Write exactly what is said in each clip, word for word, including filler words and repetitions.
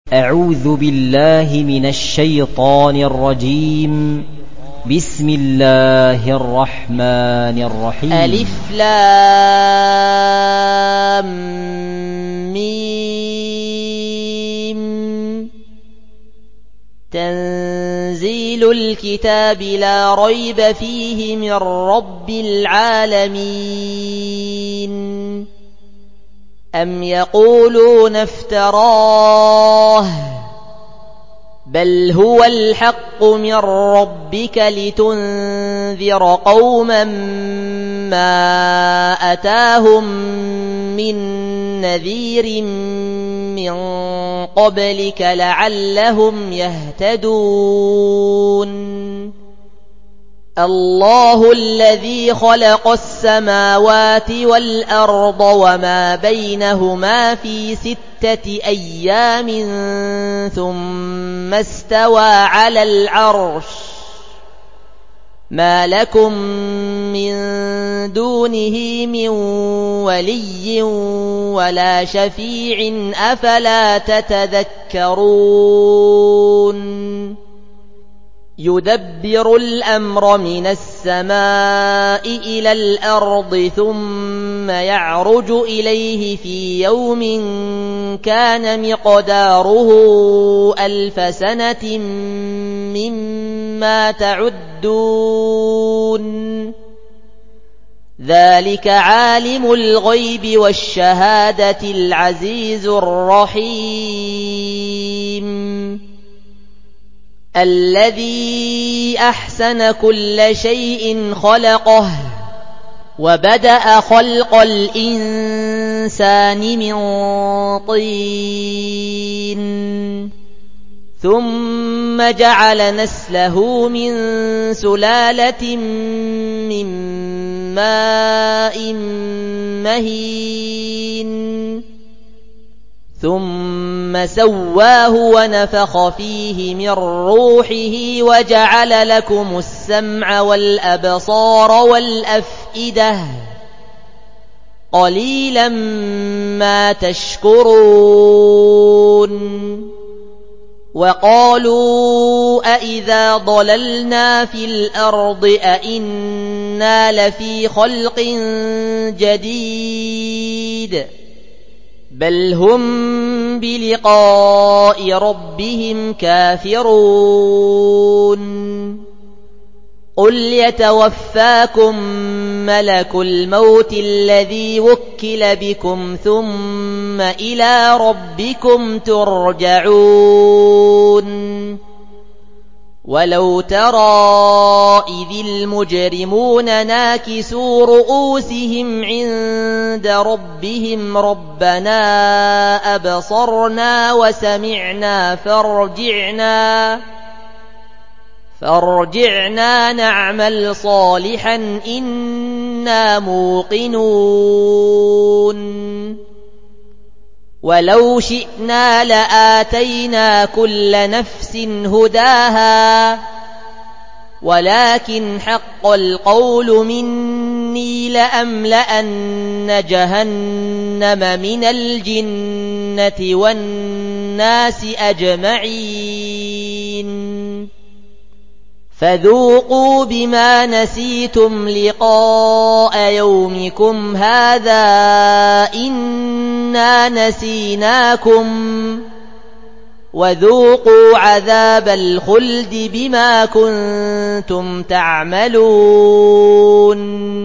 أعوذ بالله من الشيطان الرجيم. بسم الله الرحمن الرحيم. ألف لام ميم. تنزيل الكتاب لا ريب فيه من رب العالمين. أم يقولون افتراه بل هو الحق من ربك لتنذر قوما ما أتاهم من نذير من قبلك لعلهم يهتدون. الله الذي خلق السماوات والأرض وما بينهما في ستة أيام ثم استوى على العرش. ما لكم من دونه من ولي ولا شفيع أفلا تتذكرون. يدبر الأمر من السماء إلى الأرض ثم يعرج إليه في يوم كان مقداره ألف سنة مما تعدون. ذلك عالم الغيب والشهادة العزيز الرحيم. الذي أحسن كل شيء خلقه وبدأ خلق الإنسان من طين ثم جعل نسله من سلالة من ماء مهين ثم سواه ونفخ فيه من روحه وجعل لكم السمع والأبصار والأفئدة قليلا ما تشكرون. وقالوا أإذا ضللنا في الأرض أإنا لفي خلق جديد بل هم بلقاء ربهم كافرون. قل يتوفاكم ملك الموت الذي وكل بكم ثم إلى ربكم ترجعون. ولو ترى إذ المجرمون ناكسوا رؤوسهم عند ربهم ربنا أبصرنا وسمعنا فارجعنا فارجعنا نعمل صالحا إنا موقنون. ولو شئنا لآتينا كل نفس هداها ولكن حق القول مني لأملأن جهنم من الجنة والناس أجمعين. فذوقوا بما نسيتم لقاء يومكم هذا إنا نسيناكم وذوقوا عذاب الخلد بما كنتم تعملون.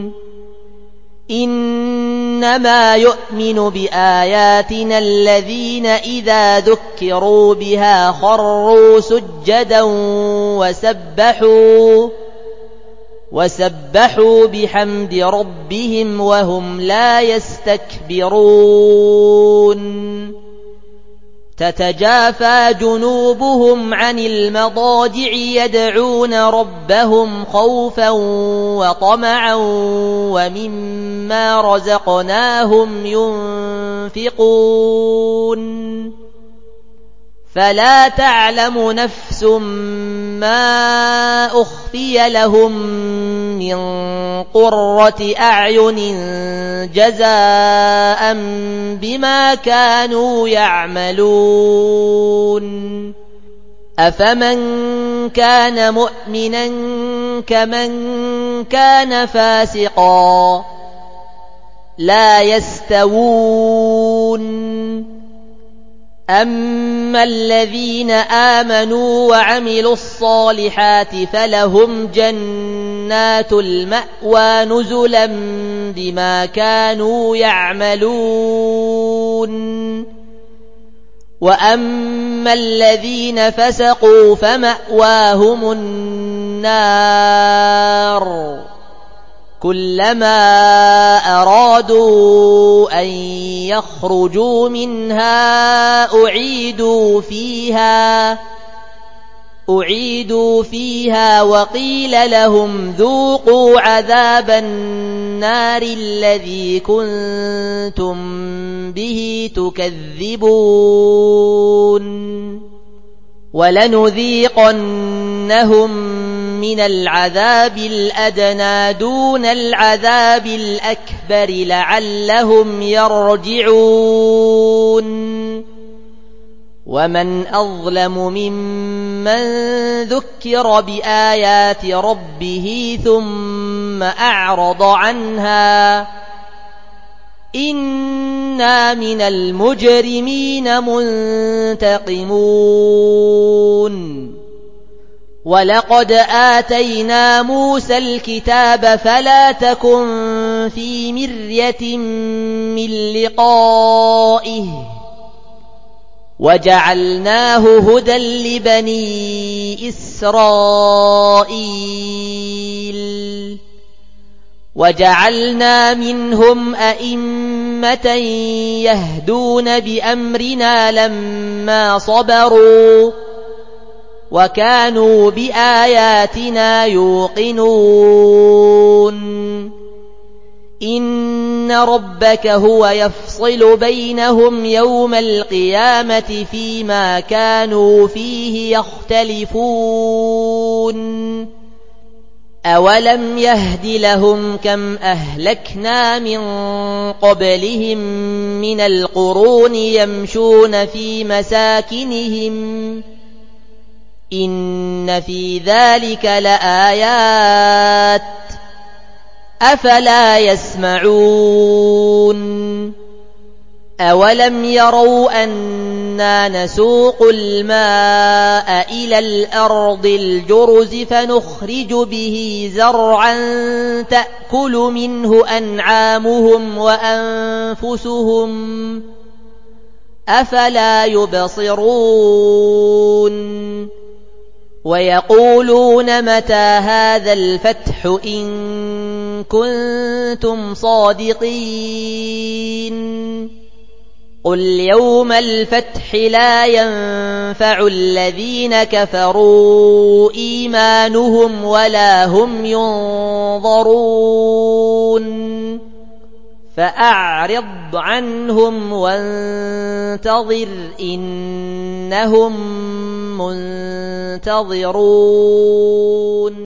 إنما يؤمن بآياتنا الذين إذا ذكروا بها خروا سجدا وسبحوا وسبحوا بحمد ربهم وهم لا يستكبرون. تتجافى جنوبهم عن المضاجع يدعون ربهم خوفا وطمعا ومما رزقناهم ينفقون. فلا تعلم نفس ما أخفي لهم من قرة أعين جزاء بما كانوا يعملون. أفمن كان مؤمنا كمن كان فاسقا لا يستوون أما الذين آمنوا وعملوا الصالحات فلهم جنات المأوى نزلا بما كانوا يعملون وأما الذين فسقوا فمأواهم النار كلما أرادوا أن يخرجوا منها أعيدوا فيها أعيدوا فيها وقيل لهم ذوقوا عذاب النار الذي كنتم به تكذبون ولنذيقنهم من العذاب الأدنى دون العذاب الأكبر لعلهم يرجعون ومن أظلم ممن ذكر بآيات ربه ثم أعرض عنها إنا من المجرمين منتقمون ولقد آتينا موسى الكتاب فلا تكن في مرية من لقائه وجعلناه هدى لبني إسرائيل وجعلنا منهم أئمة يهدون بأمرنا لما صبروا وكانوا بآياتنا يوقنون إن ربك هو يفصل بينهم يوم القيامة فيما كانوا فيه يختلفون أولم يهد لهم كم أهلكنا من قبلهم من القرون يمشون في مساكنهم إن في ذلك لآيات أفلا يسمعون أولم يروا أنا نسوق الماء إلى الأرض الجرز فنخرج به زرعا تأكل منه أنعامهم وأنفسهم أفلا يبصرون ويقولون متى هذا الفتح إن كنتم صادقين قل يوم الفتح لا ينفع الذين كفروا إيمانهم ولا هم ينظرون فأعرض عنهم وانتظر إنهم منتظرون